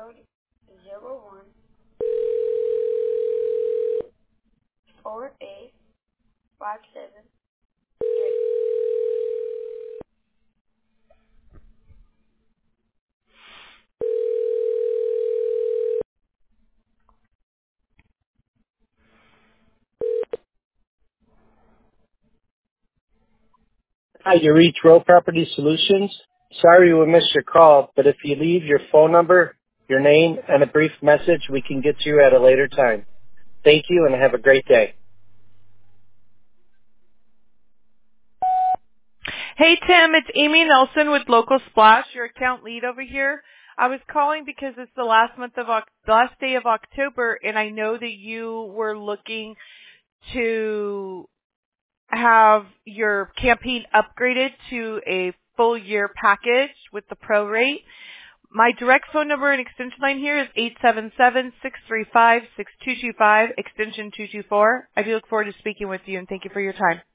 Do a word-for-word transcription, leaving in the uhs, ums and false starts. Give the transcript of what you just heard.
code zero one four eight five seven three. Hi, you reach Row Property Solutions. Sorry we missed your call, but if you leave your phone number, your name, and a brief message, we can get to you at a later time. Thank you and have a great day. Hey Tim, it's Amy Nelson with Local Splash, your account lead over here. I was calling because it's the last month of Oc- the last day of October, and I know that you were looking to have your campaign upgraded to a full year package with the pro rate. My direct phone number and extension line here is eight seven seven, six three five, six two two five, extension two two four. I do look forward to speaking with you, and thank you for your time.